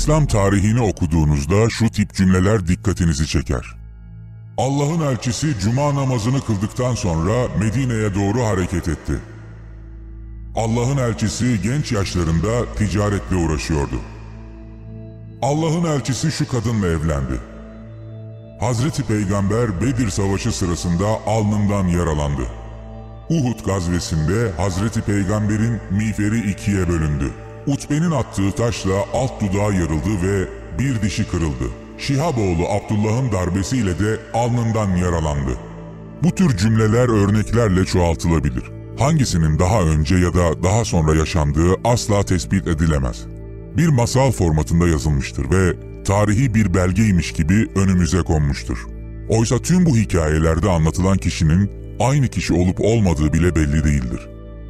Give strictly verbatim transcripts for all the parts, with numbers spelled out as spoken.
İslam tarihini okuduğunuzda şu tip cümleler dikkatinizi çeker. Allah'ın elçisi cuma namazını kıldıktan sonra Medine'ye doğru hareket etti. Allah'ın elçisi genç yaşlarında ticaretle uğraşıyordu. Allah'ın elçisi şu kadınla evlendi. Hazreti Peygamber Bedir Savaşı sırasında alnından yaralandı. Uhud gazvesinde Hazreti Peygamber'in miğferi ikiye bölündü. Utbe'nin attığı taşla alt dudağı yarıldı ve bir dişi kırıldı. Şihaboğlu Abdullah'ın darbesiyle de alnından yaralandı. Bu tür cümleler örneklerle çoğaltılabilir. Hangisinin daha önce ya da daha sonra yaşandığı asla tespit edilemez. Bir masal formatında yazılmıştır ve tarihi bir belgeymiş gibi önümüze konmuştur. Oysa tüm bu hikayelerde anlatılan kişinin aynı kişi olup olmadığı bile belli değildir.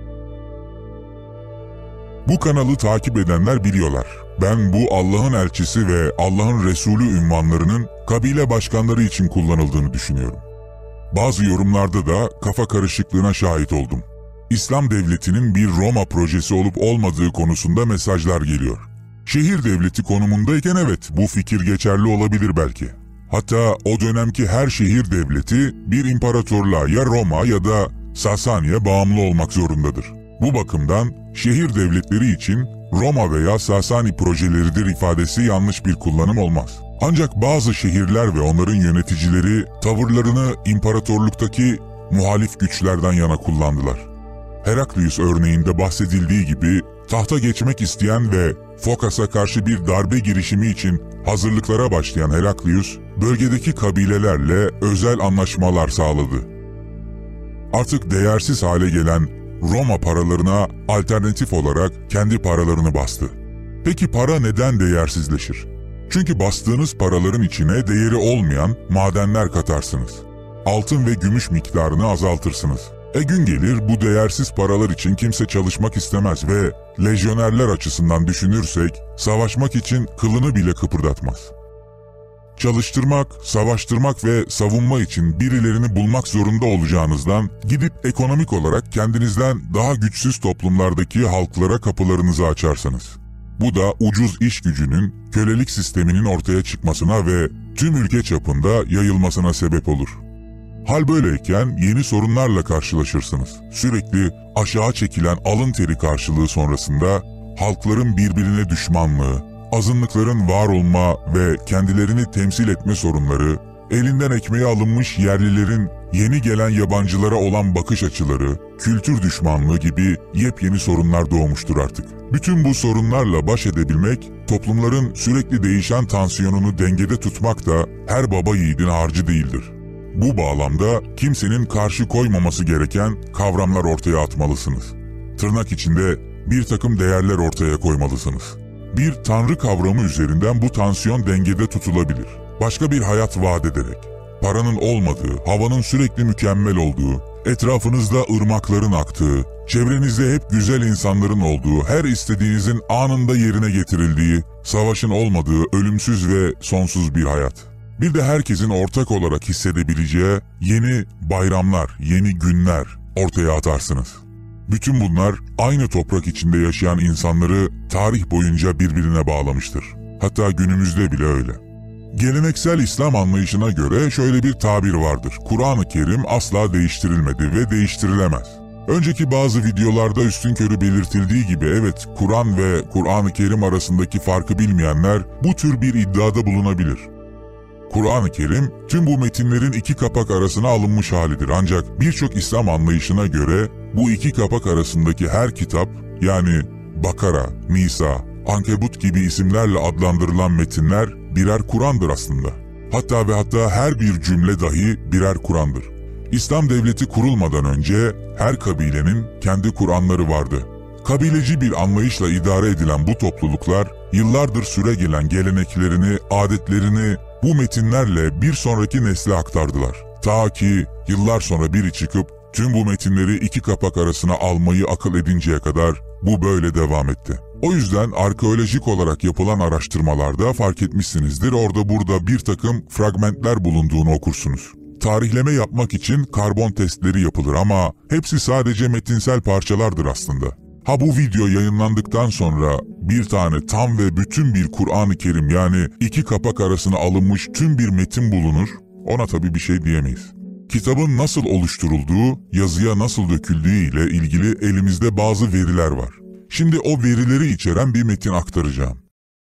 Bu kanalı takip edenler biliyorlar. Ben bu Allah'ın elçisi ve Allah'ın Resulü ünvanlarının kabile başkanları için kullanıldığını düşünüyorum. Bazı yorumlarda da kafa karışıklığına şahit oldum. İslam devletinin bir Roma projesi olup olmadığı konusunda mesajlar geliyor. Şehir devleti konumundayken evet, bu fikir geçerli olabilir belki. Hatta o dönemki her şehir devleti bir imparatorluğa ya Roma ya da Sasani'ye bağımlı olmak zorundadır. Bu bakımdan şehir devletleri için Roma veya Sasani projeleridir ifadesi yanlış bir kullanım olmaz. Ancak bazı şehirler ve onların yöneticileri tavırlarını imparatorluktaki muhalif güçlerden yana kullandılar. Heraklius örneğinde bahsedildiği gibi tahta geçmek isteyen ve Phokas'a karşı bir darbe girişimi için hazırlıklara başlayan Heraklius, bölgedeki kabilelerle özel anlaşmalar sağladı. Artık değersiz hale gelen Roma paralarına alternatif olarak kendi paralarını bastı. Peki para neden değersizleşir? Çünkü bastığınız paraların içine değeri olmayan madenler katarsınız. Altın ve gümüş miktarını azaltırsınız. E gün gelir bu değersiz paralar için kimse çalışmak istemez ve lejyonerler açısından düşünürsek savaşmak için kılını bile kıpırdatmaz. Çalıştırmak, savaştırmak ve savunma için birilerini bulmak zorunda olacağınızdan gidip ekonomik olarak kendinizden daha güçsüz toplumlardaki halklara kapılarınızı açarsanız. Bu da ucuz iş gücünün, kölelik sisteminin ortaya çıkmasına ve tüm ülke çapında yayılmasına sebep olur. Hal böyleyken yeni sorunlarla karşılaşırsınız. Sürekli aşağı çekilen alın teri karşılığı sonrasında halkların birbirine düşmanlığı, azınlıkların var olma ve kendilerini temsil etme sorunları, elinden ekmeği alınmış yerlilerin yeni gelen yabancılara olan bakış açıları, kültür düşmanlığı gibi yepyeni sorunlar doğmuştur artık. Bütün bu sorunlarla baş edebilmek, toplumların sürekli değişen tansiyonunu dengede tutmak da her baba yiğidin harcı değildir. Bu bağlamda kimsenin karşı koymaması gereken kavramlar ortaya atmalısınız. Tırnak içinde bir takım değerler ortaya koymalısınız. Bir tanrı kavramı üzerinden bu tansiyon dengede tutulabilir. Başka bir hayat vaat ederek, paranın olmadığı, havanın sürekli mükemmel olduğu, etrafınızda ırmakların aktığı, çevrenizde hep güzel insanların olduğu, her istediğinizin anında yerine getirildiği, savaşın olmadığı ölümsüz ve sonsuz bir hayat. Bir de herkesin ortak olarak hissedebileceği yeni bayramlar, yeni günler ortaya atarsınız. Bütün bunlar aynı toprak içinde yaşayan insanları tarih boyunca birbirine bağlamıştır. Hatta günümüzde bile öyle. Geleneksel İslam anlayışına göre şöyle bir tabir vardır. Kur'an-ı Kerim asla değiştirilmedi ve değiştirilemez. Önceki bazı videolarda üstünkörü belirtildiği gibi evet, Kur'an ve Kur'an-ı Kerim arasındaki farkı bilmeyenler bu tür bir iddiada bulunabilir. Kur'an-ı Kerim tüm bu metinlerin iki kapak arasına alınmış halidir. Ancak birçok İslam anlayışına göre bu iki kapak arasındaki her kitap, yani Bakara, Nisa, Ankebut gibi isimlerle adlandırılan metinler birer Kur'an'dır aslında. Hatta ve hatta her bir cümle dahi birer Kur'an'dır. İslam devleti kurulmadan önce her kabilenin kendi Kur'anları vardı. Kabileci bir anlayışla idare edilen bu topluluklar yıllardır süregelen geleneklerini, adetlerini bu metinlerle bir sonraki nesle aktardılar. Ta ki yıllar sonra biri çıkıp tüm bu metinleri iki kapak arasına almayı akıl edinceye kadar bu böyle devam etti. O yüzden arkeolojik olarak yapılan araştırmalarda fark etmişsinizdir, orada burada bir takım fragmentler bulunduğunu okursunuz. Tarihleme yapmak için karbon testleri yapılır ama hepsi sadece metinsel parçalardır aslında. Ha bu video yayınlandıktan sonra bir tane tam ve bütün bir Kur'an-ı Kerim yani iki kapak arasına alınmış tüm bir metin bulunur, ona tabii bir şey diyemeyiz. Kitabın nasıl oluşturulduğu, yazıya nasıl döküldüğü ile ilgili elimizde bazı veriler var. Şimdi o verileri içeren bir metin aktaracağım.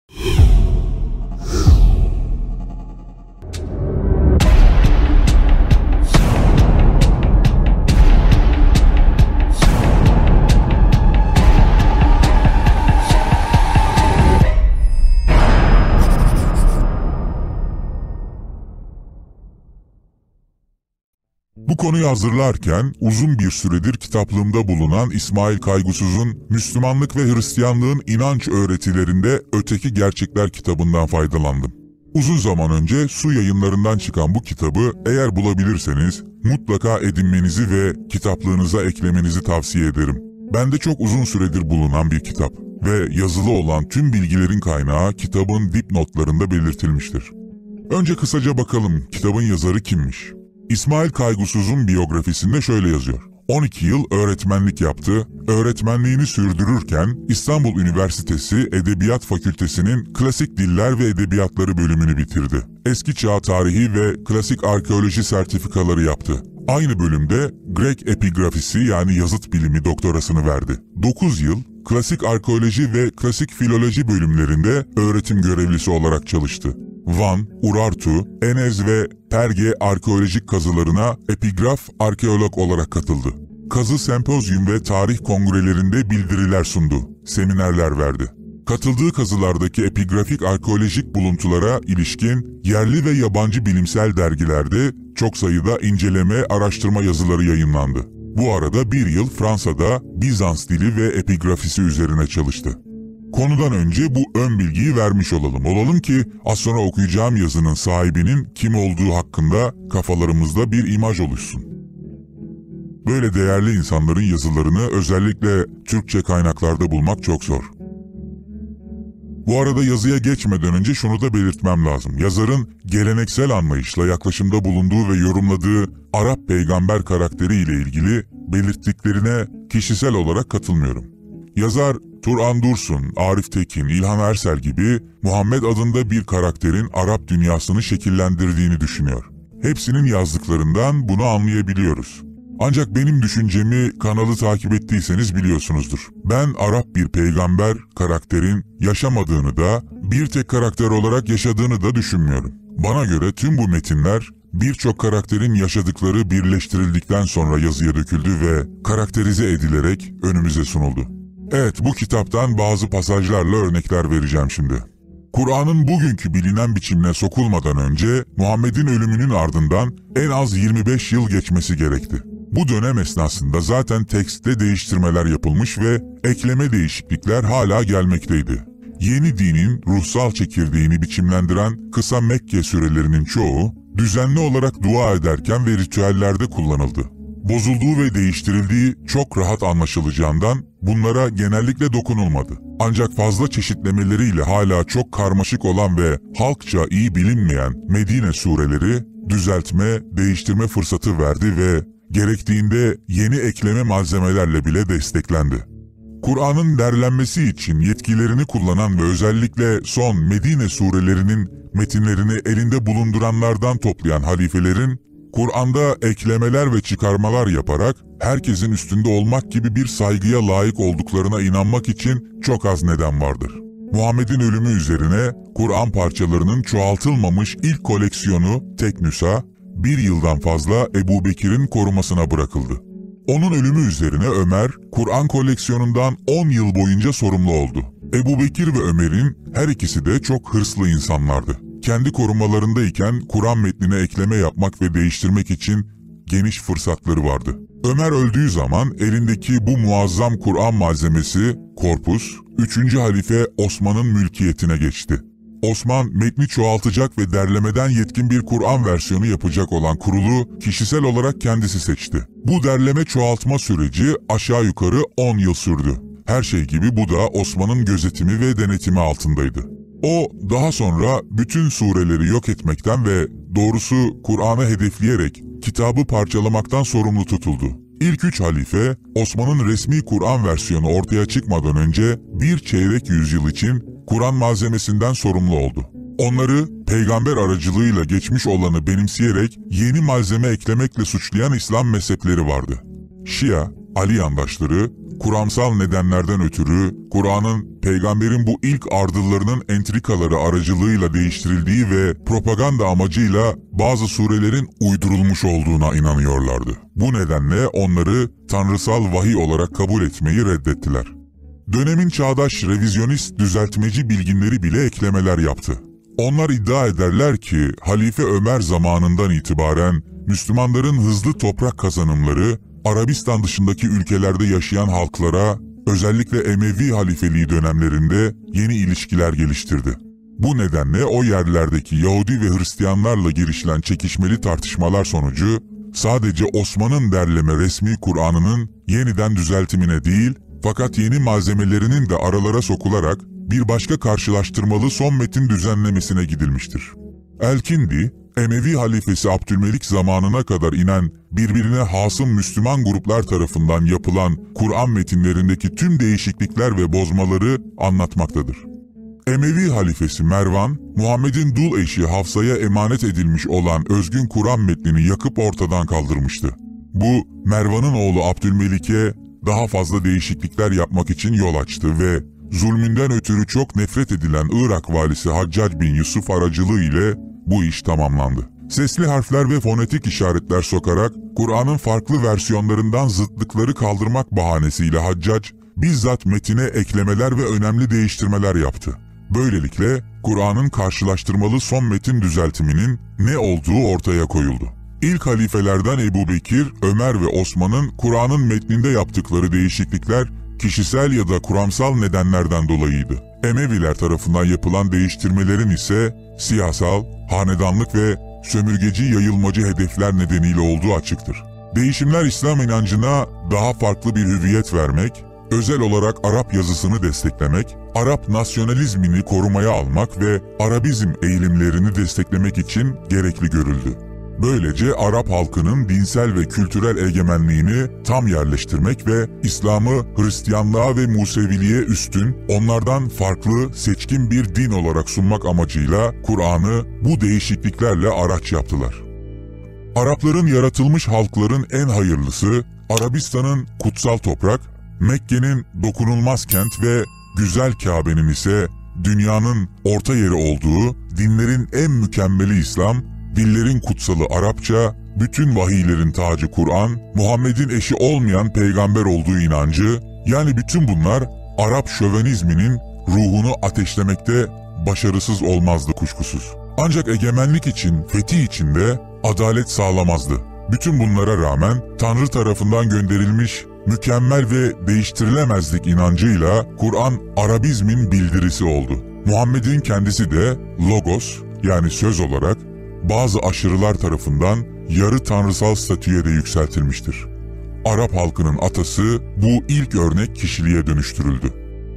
Bu konuyu hazırlarken uzun bir süredir kitaplığımda bulunan İsmail Kaygusuz'un Müslümanlık ve Hristiyanlığın İnanç Öğretilerinde Öteki Gerçekler kitabından faydalandım. Uzun zaman önce Su Yayınlarından çıkan bu kitabı eğer bulabilirseniz mutlaka edinmenizi ve kitaplığınıza eklemenizi tavsiye ederim. Bende çok uzun süredir bulunan bir kitap ve yazılı olan tüm bilgilerin kaynağı kitabın dipnotlarında belirtilmiştir. Önce kısaca bakalım kitabın yazarı kimmiş? İsmail Kaygusuz'un biyografisinde şöyle yazıyor. on iki yıl öğretmenlik yaptı, öğretmenliğini sürdürürken İstanbul Üniversitesi Edebiyat Fakültesi'nin Klasik Diller ve Edebiyatları bölümünü bitirdi. Eski Çağ Tarihi ve Klasik Arkeoloji sertifikaları yaptı. Aynı bölümde Grek epigrafisi yani yazıt bilimi doktorasını verdi. dokuz yıl Klasik Arkeoloji ve Klasik Filoloji bölümlerinde öğretim görevlisi olarak çalıştı. Van, Urartu, Enez ve Perge arkeolojik kazılarına epigraf arkeolog olarak katıldı. Kazı sempozyum ve tarih kongrelerinde bildiriler sundu, seminerler verdi. Katıldığı kazılardaki epigrafik arkeolojik buluntulara ilişkin yerli ve yabancı bilimsel dergilerde çok sayıda inceleme, araştırma yazıları yayınlandı. Bu arada bir yıl Fransa'da Bizans dili ve epigrafisi üzerine çalıştı. Konudan önce bu ön bilgiyi vermiş olalım. Olalım ki az sonra okuyacağım yazının sahibinin kim olduğu hakkında kafalarımızda bir imaj oluşsun. Böyle değerli insanların yazılarını özellikle Türkçe kaynaklarda bulmak çok zor. Bu arada yazıya geçmeden önce şunu da belirtmem lazım. Yazarın geleneksel anlayışla yaklaşımda bulunduğu ve yorumladığı Arap peygamber karakteriyle ilgili belirttiklerine kişisel olarak katılmıyorum. Yazar Turan Dursun, Arif Tekin, İlhan Ersel gibi Muhammed adında bir karakterin Arap dünyasını şekillendirdiğini düşünüyor. Hepsinin yazdıklarından bunu anlayabiliyoruz. Ancak benim düşüncemi kanalı takip ettiyseniz biliyorsunuzdur. Ben Arap bir peygamber karakterin yaşamadığını da bir tek karakter olarak yaşadığını da düşünmüyorum. Bana göre tüm bu metinler birçok karakterin yaşadıkları birleştirildikten sonra yazıya döküldü ve karakterize edilerek önümüze sunuldu. Evet, bu kitaptan bazı pasajlarla örnekler vereceğim şimdi. Kur'an'ın bugünkü bilinen biçimine sokulmadan önce Muhammed'in ölümünün ardından en az yirmi beş yıl geçmesi gerekti. Bu dönem esnasında zaten tekstte değiştirmeler yapılmış ve ekleme değişiklikler hala gelmekteydi. Yeni dinin ruhsal çekirdeğini biçimlendiren kısa Mekke surelerinin çoğu düzenli olarak dua ederken ve ritüellerde kullanıldı. Bozulduğu ve değiştirildiği çok rahat anlaşılacağından bunlara genellikle dokunulmadı. Ancak fazla çeşitlemeleriyle hala çok karmaşık olan ve halkça iyi bilinmeyen Medine sureleri düzeltme, değiştirme fırsatı verdi ve gerektiğinde yeni ekleme malzemelerle bile desteklendi. Kur'an'ın derlenmesi için yetkilerini kullanan ve özellikle son Medine surelerinin metinlerini elinde bulunduranlardan toplayan halifelerin Kur'an'da eklemeler ve çıkarmalar yaparak herkesin üstünde olmak gibi bir saygıya layık olduklarına inanmak için çok az neden vardır. Muhammed'in ölümü üzerine Kur'an parçalarının çoğaltılmamış ilk koleksiyonu tek nüsa bir yıldan fazla Ebu Bekir'in korumasına bırakıldı. Onun ölümü üzerine Ömer, Kur'an koleksiyonundan on yıl boyunca sorumlu oldu. Ebu Bekir ve Ömer'in her ikisi de çok hırslı insanlardı. Kendi korumalarındayken Kur'an metnine ekleme yapmak ve değiştirmek için geniş fırsatları vardı. Ömer öldüğü zaman elindeki bu muazzam Kur'an malzemesi, korpus, üçüncü halife Osman'ın mülkiyetine geçti. Osman, metni çoğaltacak ve derlemeden yetkin bir Kur'an versiyonu yapacak olan kurulu kişisel olarak kendisi seçti. Bu derleme çoğaltma süreci aşağı yukarı on yıl sürdü. Her şey gibi bu da Osman'ın gözetimi ve denetimi altındaydı. O, daha sonra bütün sureleri yok etmekten ve doğrusu Kur'an'ı hedefleyerek kitabı parçalamaktan sorumlu tutuldu. İlk üç halife, Osman'ın resmi Kur'an versiyonu ortaya çıkmadan önce bir çeyrek yüzyıl için Kur'an malzemesinden sorumlu oldu. Onları peygamber aracılığıyla geçmiş olanı benimseyerek yeni malzeme eklemekle suçlayan İslam mezhepleri vardı. Şia, Ali yandaşları, kuramsal nedenlerden ötürü Kur'an'ın peygamberin bu ilk ardıllarının entrikaları aracılığıyla değiştirildiği ve propaganda amacıyla bazı surelerin uydurulmuş olduğuna inanıyorlardı. Bu nedenle onları tanrısal vahiy olarak kabul etmeyi reddettiler. Dönemin çağdaş revizyonist düzeltmeci bilginleri bile eklemeler yaptı. Onlar iddia ederler ki Halife Ömer zamanından itibaren Müslümanların hızlı toprak kazanımları Arabistan dışındaki ülkelerde yaşayan halklara, özellikle Emevi halifeliği dönemlerinde yeni ilişkiler geliştirdi. Bu nedenle o yerlerdeki Yahudi ve Hristiyanlarla girişilen çekişmeli tartışmalar sonucu sadece Osman'ın derleme resmi Kur'an'ının yeniden düzeltimine değil, fakat yeni malzemelerinin de aralara sokularak bir başka karşılaştırmalı son metin düzenlemesine gidilmiştir. El-Kindi, Emevi halifesi Abdülmelik zamanına kadar inen birbirine hasım Müslüman gruplar tarafından yapılan Kur'an metinlerindeki tüm değişiklikler ve bozmaları anlatmaktadır. Emevi halifesi Mervan, Muhammed'in dul eşi Hafsa'ya emanet edilmiş olan özgün Kur'an metnini yakıp ortadan kaldırmıştı. Bu, Mervan'ın oğlu Abdülmelik'e daha fazla değişiklikler yapmak için yol açtı ve zulmünden ötürü çok nefret edilen Irak valisi Haccac bin Yusuf aracılığı ile bu iş tamamlandı. Sesli harfler ve fonetik işaretler sokarak Kur'an'ın farklı versiyonlarından zıtlıkları kaldırmak bahanesiyle Haccac bizzat metine eklemeler ve önemli değiştirmeler yaptı. Böylelikle Kur'an'ın karşılaştırmalı son metin düzeltiminin ne olduğu ortaya koyuldu. İlk halifelerden Ebu Bekir, Ömer ve Osman'ın Kur'an'ın metninde yaptıkları değişiklikler kişisel ya da kuramsal nedenlerden dolayıydı. Emeviler tarafından yapılan değiştirmelerin ise siyasal, hanedanlık ve sömürgeci yayılmacı hedefler nedeniyle olduğu açıktır. Değişimler İslam inancına daha farklı bir hüviyet vermek, özel olarak Arap yazısını desteklemek, Arap nasyonalizmini korumaya almak ve Arabizm eğilimlerini desteklemek için gerekli görüldü. Böylece Arap halkının dinsel ve kültürel egemenliğini tam yerleştirmek ve İslam'ı Hristiyanlığa ve Museviliğe üstün, onlardan farklı, seçkin bir din olarak sunmak amacıyla Kur'an'ı bu değişikliklerle araç yaptılar. Arapların yaratılmış halkların en hayırlısı, Arabistan'ın kutsal toprak, Mekke'nin dokunulmaz kent ve güzel Kabe'nin ise dünyanın orta yeri olduğu, dinlerin en mükemmeli İslam, dillerin kutsalı Arapça, bütün vahiylerin tacı Kur'an, Muhammed'in eşi olmayan peygamber olduğu inancı, yani bütün bunlar Arap şövenizminin ruhunu ateşlemekte başarısız olmazdı kuşkusuz. Ancak egemenlik için, fetih için de adalet sağlamazdı. Bütün bunlara rağmen Tanrı tarafından gönderilmiş mükemmel ve değiştirilemezlik inancıyla Kur'an Arabizmin bildirisi oldu. Muhammed'in kendisi de Logos, yani söz olarak bazı aşırılar tarafından yarı tanrısal statüye de yükseltilmiştir. Arap halkının atası bu ilk örnek kişiliğe dönüştürüldü.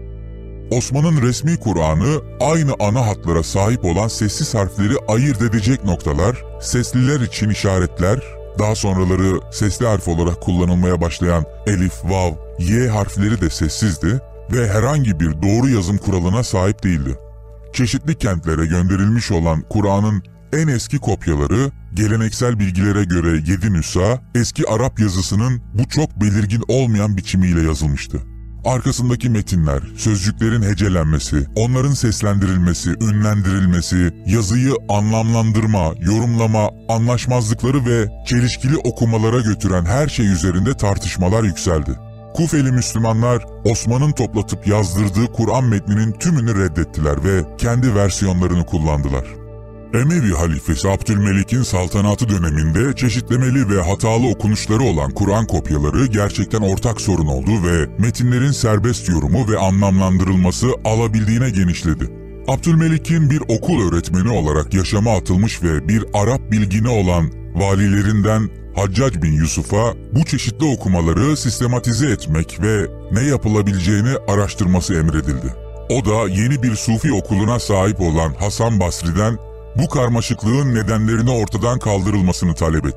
Osman'ın resmi Kur'an'ı aynı ana hatlara sahip olan sessiz harfleri ayırt edecek noktalar, sesliler için işaretler, daha sonraları sesli harf olarak kullanılmaya başlayan elif, vav, y harfleri de sessizdi ve herhangi bir doğru yazım kuralına sahip değildi. Çeşitli kentlere gönderilmiş olan Kur'an'ın en eski kopyaları, geleneksel bilgilere göre yedi nüsha, eski Arap yazısının bu çok belirgin olmayan biçimiyle yazılmıştı. Arkasındaki metinler, sözcüklerin hecelenmesi, onların seslendirilmesi, ünlendirilmesi, yazıyı anlamlandırma, yorumlama, anlaşmazlıkları ve çelişkili okumalara götüren her şey üzerinde tartışmalar yükseldi. Kufeli Müslümanlar, Osman'ın toplatıp yazdırdığı Kur'an metninin tümünü reddettiler ve kendi versiyonlarını kullandılar. Emevi halifesi Abdülmelik'in saltanatı döneminde çeşitlemeli ve hatalı okunuşları olan Kur'an kopyaları gerçekten ortak sorun oldu ve metinlerin serbest yorumu ve anlamlandırılması alabildiğine genişledi. Abdülmelik'in bir okul öğretmeni olarak yaşama atılmış ve bir Arap bilgini olan valilerinden Haccac bin Yusuf'a bu çeşitli okumaları sistematize etmek ve ne yapılabileceğini araştırması emredildi. O da yeni bir Sufi okuluna sahip olan Hasan Basri'den bu karmaşıklığın nedenlerini ortadan kaldırılmasını talep etti.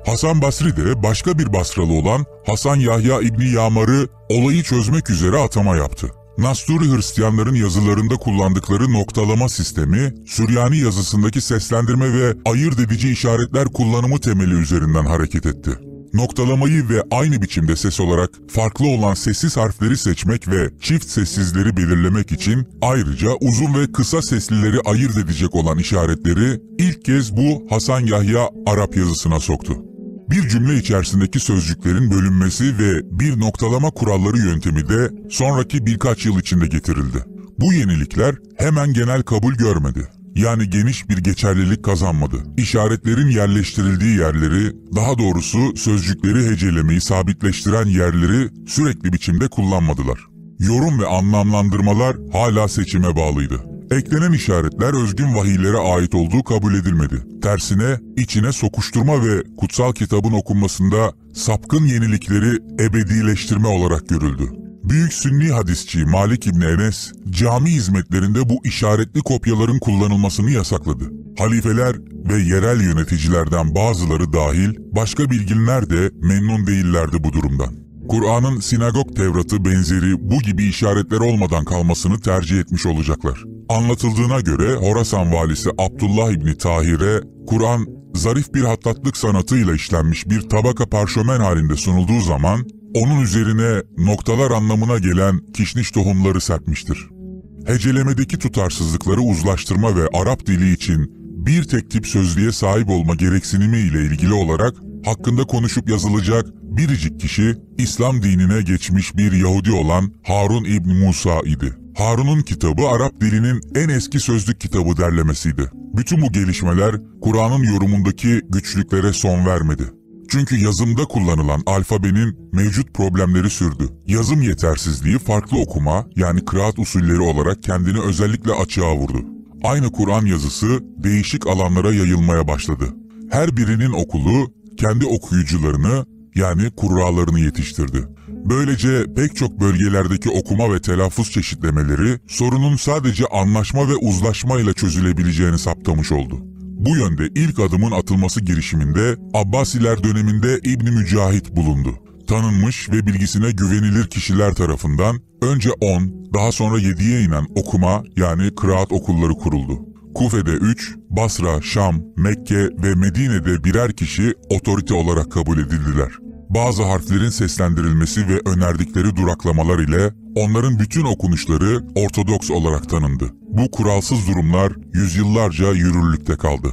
Hasan Basri de başka bir Basralı olan Hasan Yahya İbni Yamar'ı olayı çözmek üzere atama yaptı. Nasturi Hristiyanların yazılarında kullandıkları noktalama sistemi, Süryani yazısındaki seslendirme ve ayırt edici işaretler kullanımı temeli üzerinden hareket etti. Noktalamayı ve aynı biçimde ses olarak farklı olan sessiz harfleri seçmek ve çift sessizleri belirlemek için ayrıca uzun ve kısa seslileri ayırt edecek olan işaretleri ilk kez bu Hasan Yahya Arap yazısına soktu. Bir cümle içerisindeki sözcüklerin bölünmesi ve bir noktalama kuralları yöntemi de sonraki birkaç yıl içinde getirildi. Bu yenilikler hemen genel kabul görmedi. Yani geniş bir geçerlilik kazanmadı. İşaretlerin yerleştirildiği yerleri, daha doğrusu sözcükleri hecelemeyi sabitleştiren yerleri sürekli biçimde kullanmadılar. Yorum ve anlamlandırmalar hala seçime bağlıydı. Eklenen işaretler özgün vahiylere ait olduğu kabul edilmedi. Tersine içine sokuşturma ve kutsal kitabın okunmasında sapkın yenilikleri ebedileştirme olarak görüldü. Büyük Sünni hadisçi Malik İbni Enes, cami hizmetlerinde bu işaretli kopyaların kullanılmasını yasakladı. Halifeler ve yerel yöneticilerden bazıları dahil başka bilginler de memnun değillerdi bu durumdan. Kur'an'ın sinagog Tevrat'ı benzeri bu gibi işaretler olmadan kalmasını tercih etmiş olacaklar. Anlatıldığına göre Horasan valisi Abdullah İbni Tahir'e Kur'an zarif bir hattatlık sanatıyla işlenmiş bir tabaka parşömen halinde sunulduğu zaman onun üzerine noktalar anlamına gelen kişniş tohumları serpmiştir. Hecelemedeki tutarsızlıkları uzlaştırma ve Arap dili için bir tek tip sözlüğe sahip olma gereksinimi ile ilgili olarak hakkında konuşup yazılacak biricik kişi İslam dinine geçmiş bir Yahudi olan Harun İbni Musa idi. Harun'un kitabı Arap dilinin en eski sözlük kitabı derlemesiydi. Bütün bu gelişmeler Kur'an'ın yorumundaki güçlüklere son vermedi. Çünkü yazımda kullanılan alfabenin mevcut problemleri sürdü. Yazım yetersizliği farklı okuma yani kıraat usulleri olarak kendini özellikle açığa vurdu. Aynı Kur'an yazısı değişik alanlara yayılmaya başladı. Her birinin okulu kendi okuyucularını yani kurralarını yetiştirdi. Böylece pek çok bölgelerdeki okuma ve telaffuz çeşitlemeleri sorunun sadece anlaşma ve uzlaşma ile çözülebileceğini saptamış oldu. Bu yönde ilk adımın atılması girişiminde Abbasiler döneminde İbn Mücahit bulundu. Tanınmış ve bilgisine güvenilir kişiler tarafından önce on, daha sonra yediye inen okuma yani kıraat okulları kuruldu. Kufe'de üç, Basra, Şam, Mekke ve Medine'de birer kişi otorite olarak kabul edildiler. Bazı harflerin seslendirilmesi ve önerdikleri duraklamalar ile onların bütün okunuşları ortodoks olarak tanındı. Bu kuralsız durumlar yüzyıllarca yürürlükte kaldı.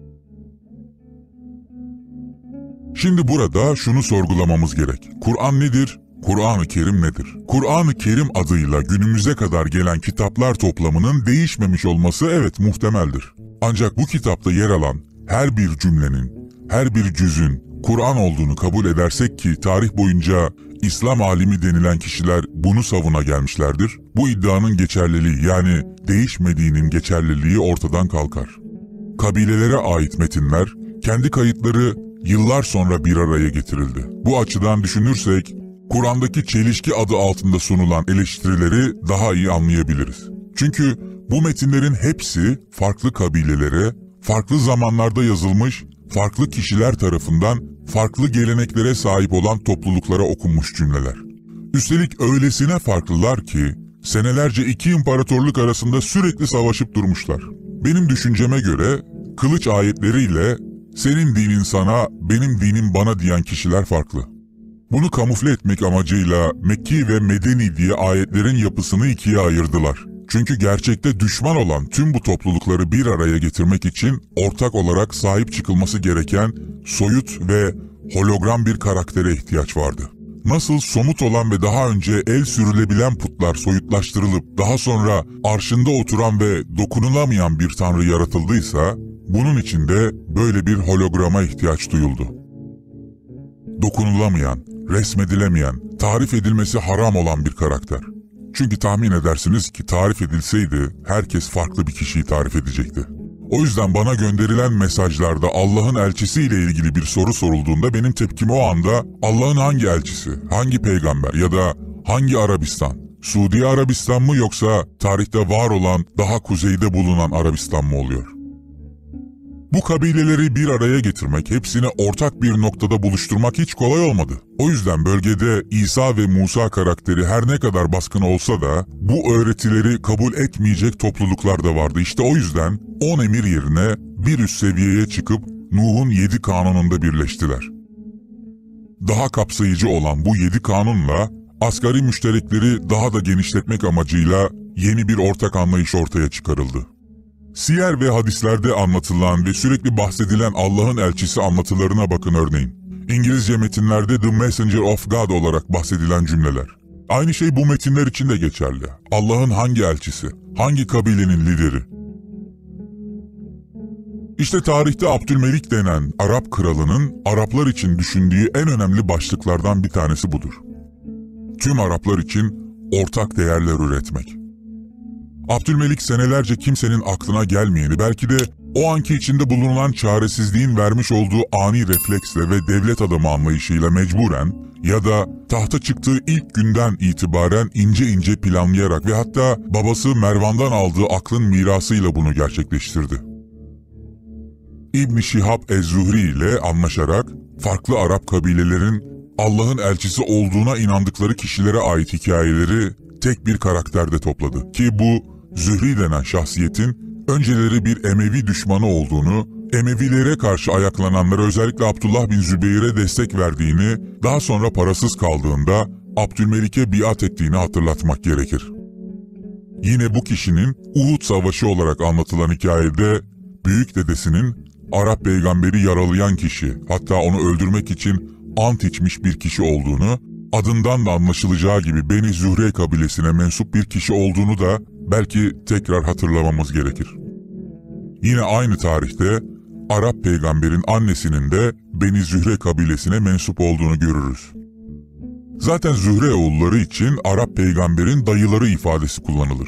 Şimdi burada şunu sorgulamamız gerek. Kur'an nedir? Kur'an-ı Kerim nedir? Kur'an-ı Kerim adıyla günümüze kadar gelen kitaplar toplamının değişmemiş olması evet muhtemeldir. Ancak bu kitapta yer alan her bir cümlenin, her bir cüzün Kur'an olduğunu kabul edersek ki tarih boyunca İslam alimi denilen kişiler bunu savuna gelmişlerdir, bu iddianın geçerliliği yani değişmediğinin geçerliliği ortadan kalkar. Kabilelere ait metinler, kendi kayıtları yıllar sonra bir araya getirildi. Bu açıdan düşünürsek, Kur'an'daki çelişki adı altında sunulan eleştirileri daha iyi anlayabiliriz. Çünkü bu metinlerin hepsi farklı kabilelere, farklı zamanlarda yazılmış, farklı kişiler tarafından farklı geleneklere sahip olan topluluklara okunmuş cümleler. Üstelik öylesine farklılar ki senelerce iki imparatorluk arasında sürekli savaşıp durmuşlar. Benim düşünceme göre kılıç ayetleriyle senin dinin sana, benim dinim bana diyen kişiler farklı. Bunu kamufle etmek amacıyla Mekki ve Medeni diye ayetlerin yapısını ikiye ayırdılar. Çünkü gerçekte düşman olan tüm bu toplulukları bir araya getirmek için ortak olarak sahip çıkılması gereken soyut ve hologram bir karaktere ihtiyaç vardı. Nasıl somut olan ve daha önce el sürülebilen putlar soyutlaştırılıp daha sonra arşında oturan ve dokunulamayan bir tanrı yaratıldıysa, bunun için de böyle bir holograma ihtiyaç duyuldu. Dokunulamayan, resmedilemeyen, tarif edilmesi haram olan bir karakter. Çünkü tahmin edersiniz ki tarif edilseydi herkes farklı bir kişiyi tarif edecekti. O yüzden bana gönderilen mesajlarda Allah'ın elçisi ile ilgili bir soru sorulduğunda benim tepkim o anda Allah'ın hangi elçisi, hangi peygamber ya da hangi Arabistan? Suudi Arabistan mı yoksa tarihte var olan daha kuzeyde bulunan Arabistan mı oluyor? Bu kabileleri bir araya getirmek, hepsini ortak bir noktada buluşturmak hiç kolay olmadı. O yüzden bölgede İsa ve Musa karakteri her ne kadar baskın olsa da bu öğretileri kabul etmeyecek topluluklar da vardı. İşte o yüzden on emir yerine bir üst seviyeye çıkıp Nuh'un yedi kanununda birleştiler. Daha kapsayıcı olan bu yedi kanunla asgari müşterekleri daha da genişletmek amacıyla yeni bir ortak anlayış ortaya çıkarıldı. Siyer ve hadislerde anlatılan ve sürekli bahsedilen Allah'ın elçisi anlatılarına bakın örneğin. İngilizce metinlerde The Messenger of God olarak bahsedilen cümleler. Aynı şey bu metinler için de geçerli. Allah'ın hangi elçisi, hangi kabilenin lideri? İşte tarihte Abdülmelik denen Arap kralının Araplar için düşündüğü en önemli başlıklardan bir tanesi budur. Tüm Araplar için ortak değerler üretmek. Abdülmelik senelerce kimsenin aklına gelmeyeni, belki de o anki içinde bulunan çaresizliğin vermiş olduğu ani refleksle ve devlet adamı anlayışıyla mecburen ya da tahta çıktığı ilk günden itibaren ince ince planlayarak ve hatta babası Mervan'dan aldığı aklın mirasıyla bunu gerçekleştirdi. İbn Şihab ez-Zuhri ile anlaşarak farklı Arap kabilelerin Allah'ın elçisi olduğuna inandıkları kişilere ait hikayeleri tek bir karakterde topladı. Ki bu Zühri denen şahsiyetin önceleri bir Emevi düşmanı olduğunu, Emevilere karşı ayaklananlara özellikle Abdullah bin Zübeyir'e destek verdiğini, daha sonra parasız kaldığında Abdülmelik'e biat ettiğini hatırlatmak gerekir. Yine bu kişinin Uhud Savaşı olarak anlatılan hikayede büyük dedesinin Arap peygamberi yaralayan kişi, hatta onu öldürmek için ant içmiş bir kişi olduğunu, adından da anlaşılacağı gibi Beni Zühre kabilesine mensup bir kişi olduğunu da belki tekrar hatırlamamız gerekir. Yine aynı tarihte Arap peygamberin annesinin de Beni Zühre kabilesine mensup olduğunu görürüz. Zaten Zühre oğulları için Arap peygamberin dayıları ifadesi kullanılır.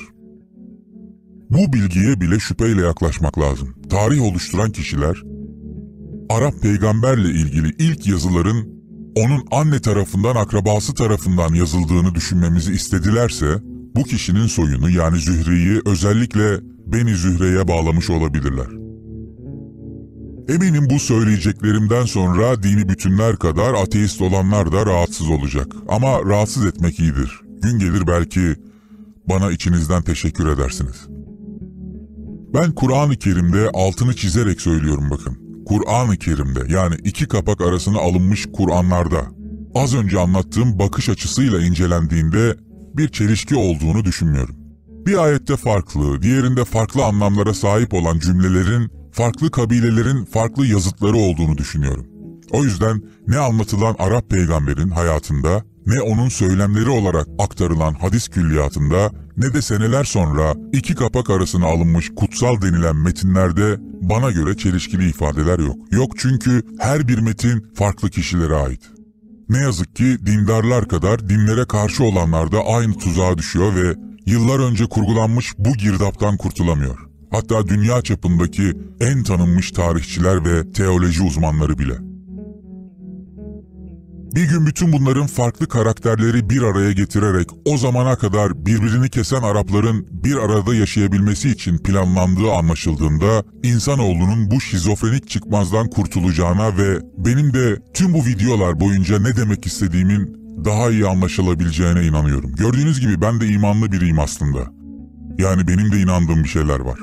Bu bilgiye bile şüpheyle yaklaşmak lazım. Tarih oluşturan kişiler, Arap peygamberle ilgili ilk yazıların onun anne tarafından akrabası tarafından yazıldığını düşünmemizi istedilerse, bu kişinin soyunu yani Zühre'yi özellikle Beni Zühre'ye bağlamış olabilirler. Eminim bu söyleyeceklerimden sonra dini bütünler kadar ateist olanlar da rahatsız olacak. Ama rahatsız etmek iyidir. Gün gelir belki bana içinizden teşekkür edersiniz. Ben Kur'an-ı Kerim'de altını çizerek söylüyorum bakın. Kur'an-ı Kerim'de yani iki kapak arasına alınmış Kur'anlarda az önce anlattığım bakış açısıyla incelendiğinde bir çelişki olduğunu düşünmüyorum. Bir ayette farklı, diğerinde farklı anlamlara sahip olan cümlelerin farklı kabilelerin farklı yazıtları olduğunu düşünüyorum. O yüzden ne anlatılan Arap peygamberin hayatında, ne onun söylemleri olarak aktarılan hadis külliyatında, ne de seneler sonra iki kapak arasına alınmış kutsal denilen metinlerde bana göre çelişkili ifadeler yok. Yok çünkü her bir metin farklı kişilere ait. Ne yazık ki dindarlar kadar dinlere karşı olanlar da aynı tuzağa düşüyor ve yıllar önce kurgulanmış bu girdaptan kurtulamıyor. Hatta dünya çapındaki en tanınmış tarihçiler ve teoloji uzmanları bile. Bir gün bütün bunların farklı karakterleri bir araya getirerek o zamana kadar birbirini kesen Arapların bir arada yaşayabilmesi için planlandığı anlaşıldığında insanoğlunun bu şizofrenik çıkmazdan kurtulacağına ve benim de tüm bu videolar boyunca ne demek istediğimin daha iyi anlaşılabileceğine inanıyorum. Gördüğünüz gibi ben de imanlı biriyim aslında. Yani benim de inandığım bir şeyler var.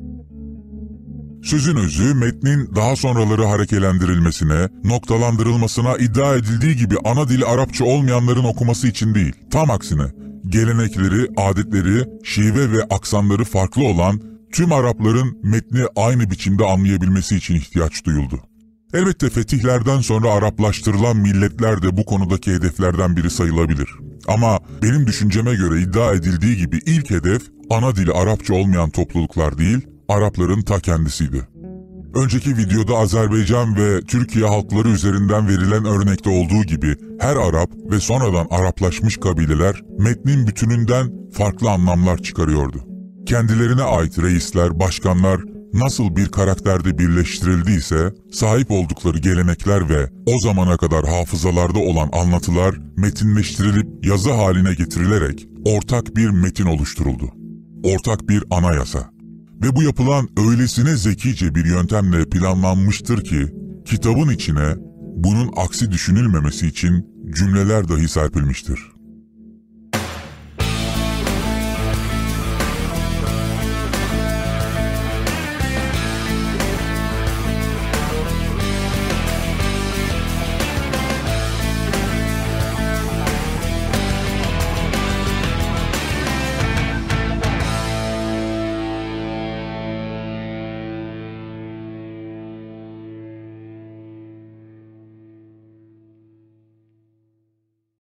Sözün özü metnin daha sonraları harekelendirilmesine, noktalandırılmasına iddia edildiği gibi ana dili Arapça olmayanların okuması için değil. Tam aksine gelenekleri, adetleri, şive ve aksanları farklı olan tüm Arapların metni aynı biçimde anlayabilmesi için ihtiyaç duyuldu. Elbette fetihlerden sonra Araplaştırılan milletler de bu konudaki hedeflerden biri sayılabilir. Ama benim düşünceme göre iddia edildiği gibi ilk hedef ana dili Arapça olmayan topluluklar değil, Arapların ta kendisiydi. Önceki videoda Azerbaycan ve Türkiye halkları üzerinden verilen örnekte olduğu gibi her Arap ve sonradan Araplaşmış kabileler metnin bütününden farklı anlamlar çıkarıyordu. Kendilerine ait reisler, başkanlar nasıl bir karakterde birleştirildiyse sahip oldukları gelenekler ve o zamana kadar hafızalarda olan anlatılar metinleştirilip yazı haline getirilerek ortak bir metin oluşturuldu. Ortak bir anayasa. Ve bu yapılan öylesine zekice bir yöntemle planlanmıştır ki, kitabın içine bunun aksi düşünülmemesi için cümleler dahi serpilmiştir.